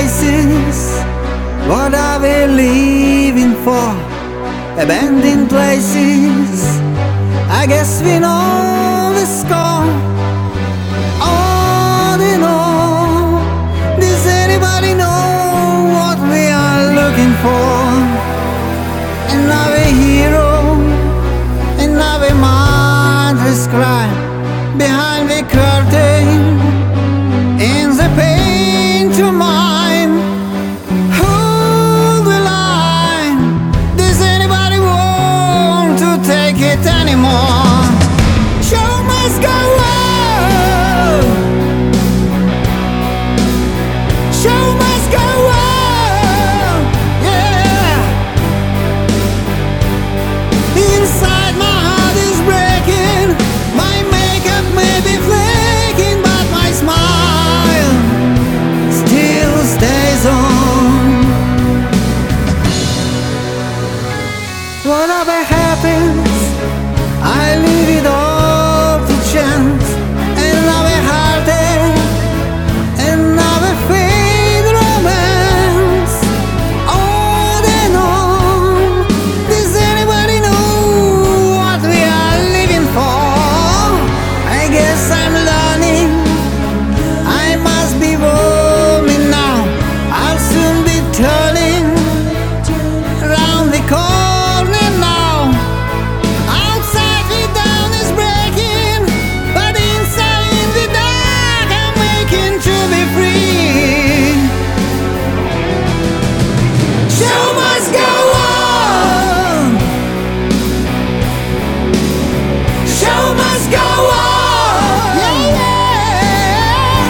crisis. What are we living for? Abandoned places. I guess we know the score. All in all, does anybody know what we are looking for? Another hero, another mother's cry behind the curtain, in the pain to mine. Hold the line. Does anybody want to take it anymore? Show must go on. Show must go on. Yeah. Inside my heart is breaking. My makeup may be flaking, but my smile still stays on. Whatever happens, I leave it all to chance. Another heartache, another failed romance. All in all, does anybody know what we are living for? I guess I'm learning. I must be roaming now. I'll soon be turning around the corner now. Outside the dawn is breaking, but inside in the dark I'm waking to be free. Show must go on. Show must go on. Yeah, yeah.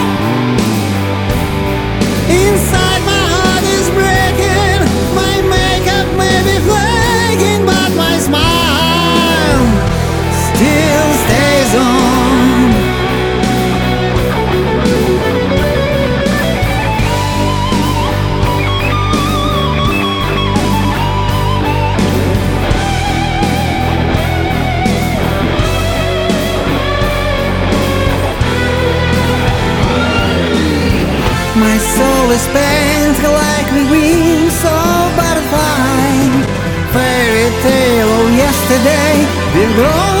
Inside my heart is breaking. My makeup may be flaking, but my smile still stays on. My soul is bent like the wings of butterfly. Fairy tale of yesterday will grow